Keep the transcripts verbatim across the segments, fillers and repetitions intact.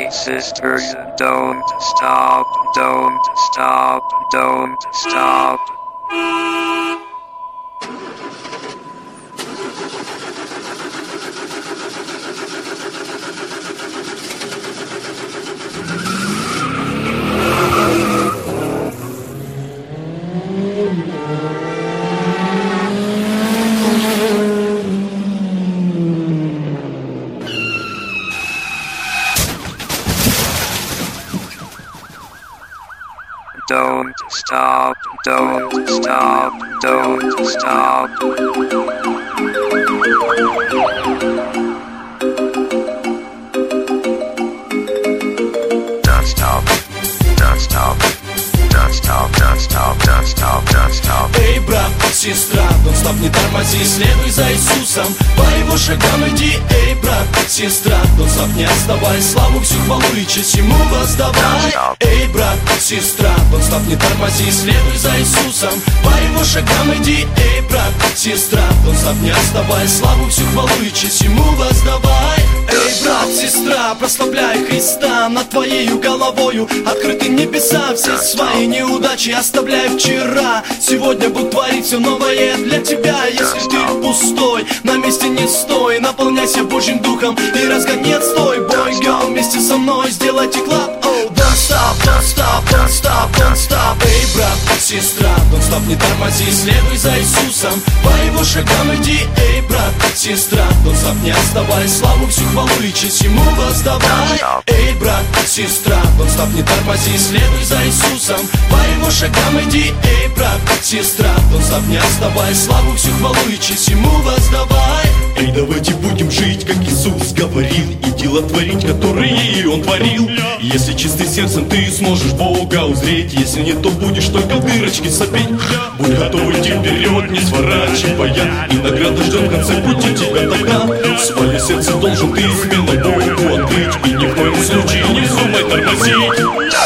sisters, don't stop, don't stop, don't stop. Don't stop, don't stop, don't stop. Don't stop, don't stop, don't stop, don't stop, don't stop, don't stop. Эй, брат, сестра, don't stop, не тормози, следуй за Иисусом, по его шагам иди. Эй, брат, сестра, don't stop, не отставай, славу всю хвалу и честь ему воздавай. Эй, брат, сестра, don't stop, не тормози, следуй за Иисусом, по его шагам иди. Эй, брат, сестра, don't stop, не отставай, славу всю хвалу и честь ему воздавай. Эй, брат, сестра, прославляй Христа над твоею головою. Открыты небеса, все свои неудачи оставляй вчера. Сегодня Бог творит все новое для тебя. Если ты пустой, на месте не стой, наполняйся Божьим Духом и разгони отстой. Бой, girl, вместе со мной сделайте клап. Oh, don't stop, don't stop, don't stop, don't stop. Эй, брат, сестра, don't stop, не тормози, следуй за Иисусом, по его шагам иди. Эй, брат, сестра, don't stop, не отставай, славу всю хвалу и честь ему воздавай. Эй, брат, сестра, don't stop, не тормози, следуй за Иисусом, по его шагам иди. Эй, брат, сестра, don't stop, не отставай, славу всю хвалу и честь ему воздавай. Эй, давайте будем жить, как Иисус говорил, и дела творить, которые Он творил. Если чистым сердцем ты сможешь Бога узреть, если нет, то будешь только в дырочки сопеть. Будь готов идти вперед, не сворачивая, и награда ждет в конце пути тебя тогда. Свое сердце должен ты смело Богу открыть, и ни в коем случае не вздумай тормозить.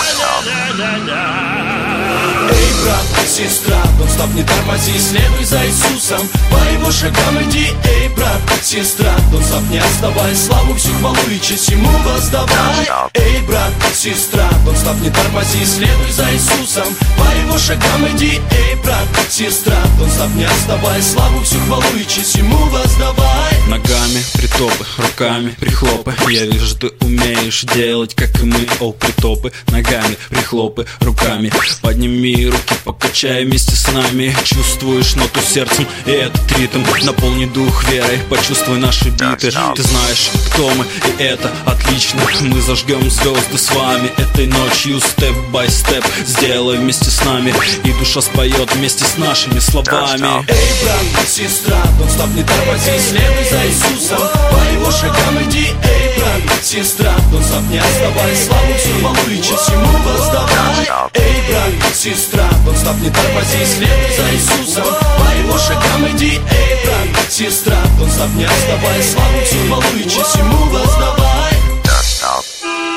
Эй, брат, сестра, don't stop, не тормози, следуй за Иисусом, по его шагам иди. Эй, брат, сестра, don't stop, не отставай, славу всю хвалу и честь ему воздавай. Эй, брат, сестра, don't stop, не тормози, следуй за Иисусом, по его шагам иди. Эй, брат, сестра, don't stop, не отставай, славу всю хвалу и честь ему воздавай. Ногами притопы, руками прихлопы. Я вижу, ты умеешь делать, как и мы. О, притопы, ногами прихлопы, руками. Подними руки, покачай вместе с нами. Чувствуешь ноту сердцем и этот ритм. Наполни дух верой, почувствуй наши биты. Ты знаешь, кто мы, и это отлично. Мы зажгем звезды с вами этой ночью. Степ-бай-степ, сделай вместе с нами, и душа споет вместе с нашими словами. Эй, брат, сестра, don't stop, не тормози, следуй за Иисусом, по его шагам иди. Эй, брат, сестра, don't stop, не отставай, славу всю хвалу и честь ему воздавай. Эй, брат, сестра, don't stop, не тормози, следуй за Иисусом, по его шагам иди. Эй, брат, сестра, don't stop, не отставай, славу всю хвалу и честь ему воздавай. Don't stop.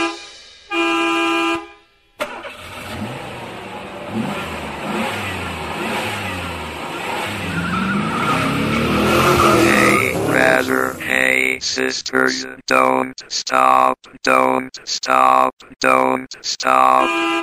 Hey, sisters, don't stop, don't stop, don't stop.